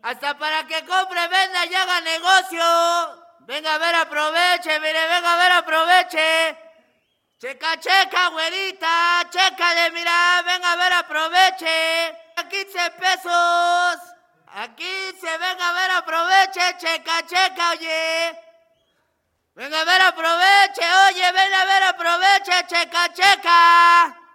Hasta para que compre, venda y haga negocio. Venga a ver, aproveche, mire, venga a ver, aproveche. Checa, güerita, chécale, mira, venga a ver, aproveche. A 15 pesos. A 15, venga a ver, aproveche, checa, oye. Venga a ver, aproveche, oye, ven a ver, aproveche, checa.